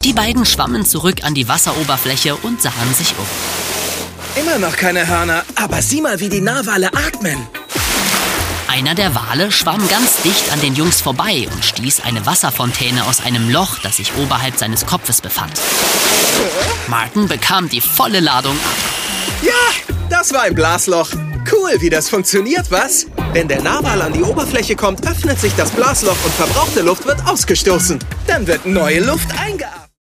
Die beiden schwammen zurück an die Wasseroberfläche und sahen sich um. Immer noch keine Hörner, aber sieh mal, wie die Narwale atmen. Einer der Wale schwamm ganz dicht an den Jungs vorbei und stieß eine Wasserfontäne aus einem Loch, das sich oberhalb seines Kopfes befand. Martin bekam die volle Ladung ab. Ja, das war ein Blasloch. Cool, wie das funktioniert, was? Wenn der Narwal an die Oberfläche kommt, öffnet sich das Blasloch und verbrauchte Luft wird ausgestoßen. Dann wird neue Luft eingeatmet.